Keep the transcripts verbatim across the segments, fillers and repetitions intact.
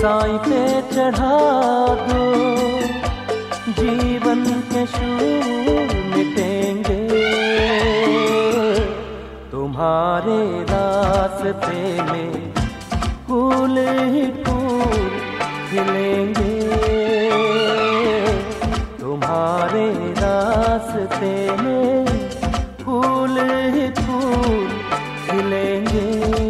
साईं पे चढ़ा दो, जीवन के शूर मिटेंगे। तुम्हारे रास्ते में फूल ही फूल खिलेंगे। तुम्हारे रास्ते में फूल ही फूल खिलेंगे।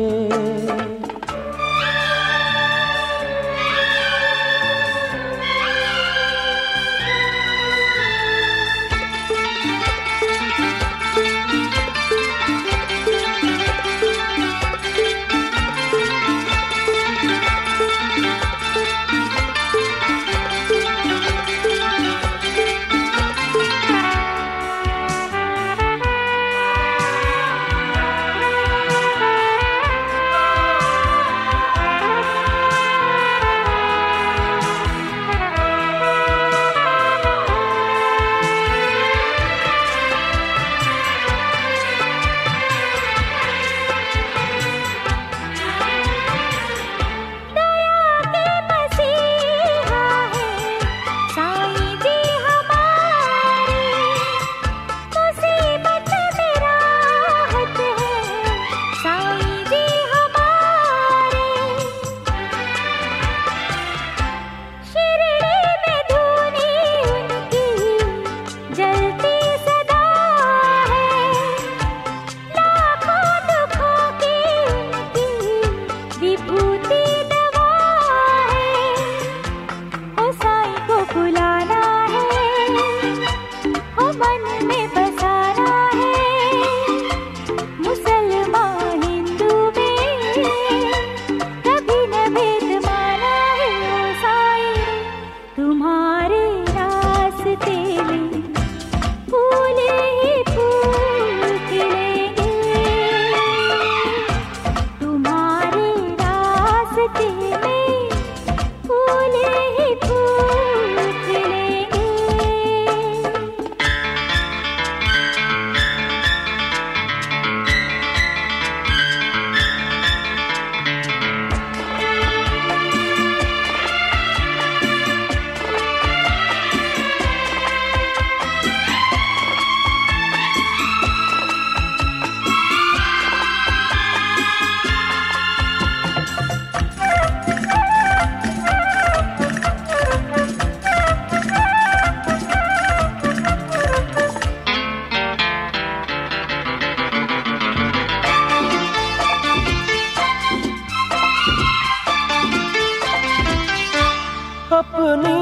अपनी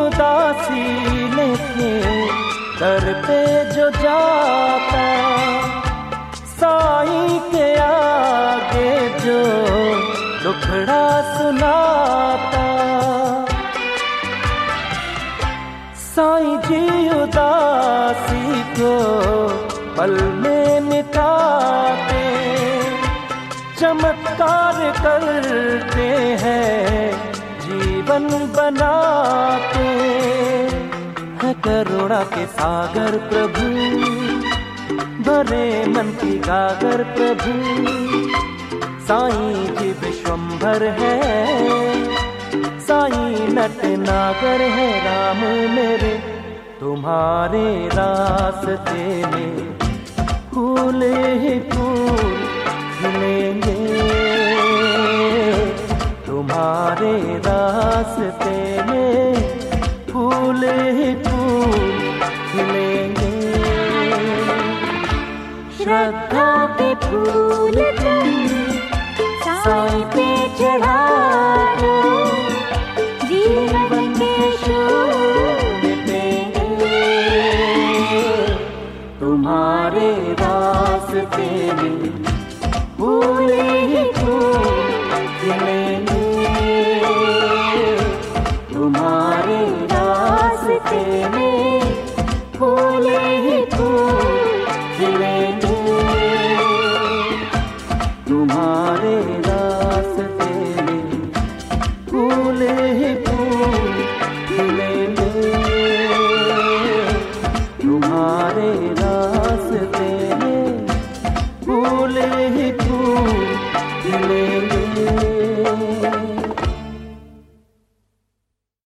उदासी लेके दर पे जो जाता, साईं के आगे जो दुखड़ा सुनाता। साईं जी उदासी को पल में मिटाते, चमत्कार करते हैं, जीवन बनाते हैं। करुणा के सागर प्रभु, भरे मन की गागर प्रभु। साईं जी विश्वंभर है, साईं नट नागर है राम मेरे। तुम्हारे रास्ते में फूल ही फूल खिलेंगे। तुम्हारे रास्ते में फूल ही फूल खिलेंगे। श्रद्धा के फूल तुम साईं पे चढ़ा दो, जीवन के शूर मिटेंगे। तुम्हारे रास्ते में फूल ही फूल खिलेंगे। तुम्हारे रास्ते में फूल ही फूल खिलेंगे। तुम्हारे रास्ते में फूल ही फूल खिलेंगे।